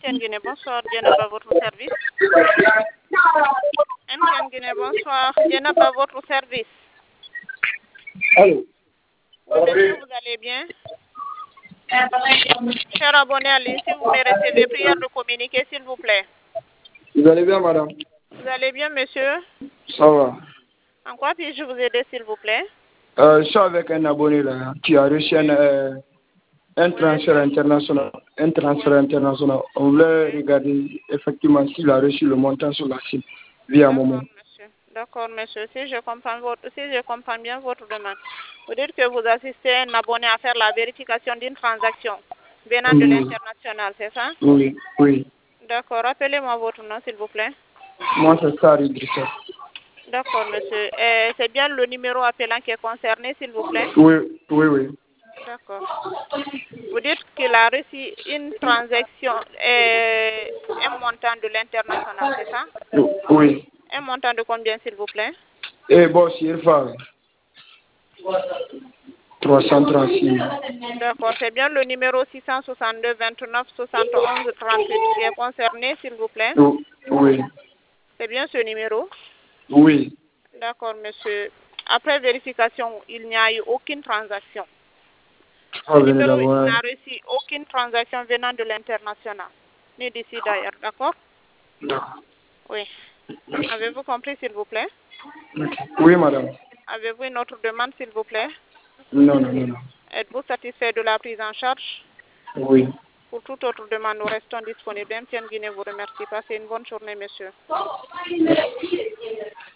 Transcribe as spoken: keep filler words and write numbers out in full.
M T N Guinée, bonsoir. Dienab à votre service. M T N Guinée, bonsoir. Dienab à votre service. Allô. Oui, monsieur, vous allez bien? Cher abonné à ligne, si vous me recevez, prière de communiquer, s'il vous plaît. Vous allez bien, madame? Vous allez bien, monsieur? Ça va. En quoi puis-je vous aider, s'il vous plaît? Euh, je suis avec un abonné là qui a reçu un, euh, un Oui, transfert monsieur. international. Un transfert Oui. international. On voulait Oui. regarder effectivement s'il a reçu le montant sur la cible via Momo. D'accord, monsieur. D'accord, monsieur. Si je comprends votre, si je comprends bien votre demande, vous dites que vous assistez un abonné à faire la vérification d'une transaction venant de Oui, l'international, c'est ça? oui, oui. D'accord. Rappelez-moi votre nom, s'il vous plaît. Moi, c'est ça, Idrissa. D'accord, monsieur. Euh, c'est bien le numéro appelant qui est concerné, s'il vous plaît? Oui, oui, oui. D'accord. Vous dites qu'il a reçu une transaction, euh, un montant de l'international, c'est ça? Oui. Un montant de combien, s'il vous plaît? Et bon, si il faut. trois cent trente-six. D'accord, c'est bien le numéro six cent soixante-deux vingt-neuf soixante et onze trente-huit qui est concerné, s'il vous plaît. Oui. C'est bien ce numéro? Oui. D'accord, monsieur. Après vérification, il n'y a eu aucune transaction. Ce Ah, venez numéro d'abord. n'a reçu aucune transaction venant de l'international, ni d'ici d'ailleurs, d'accord? D'accord. Oui. Avez-vous compris, s'il vous plaît? Oui, madame. Avez-vous une autre demande, s'il vous plaît? Non, non, non, non. Êtes-vous satisfait de la prise en charge? Oui. Pour toute autre demande, nous restons disponibles. M T N Guinée vous remercie. Passez une bonne journée, monsieur.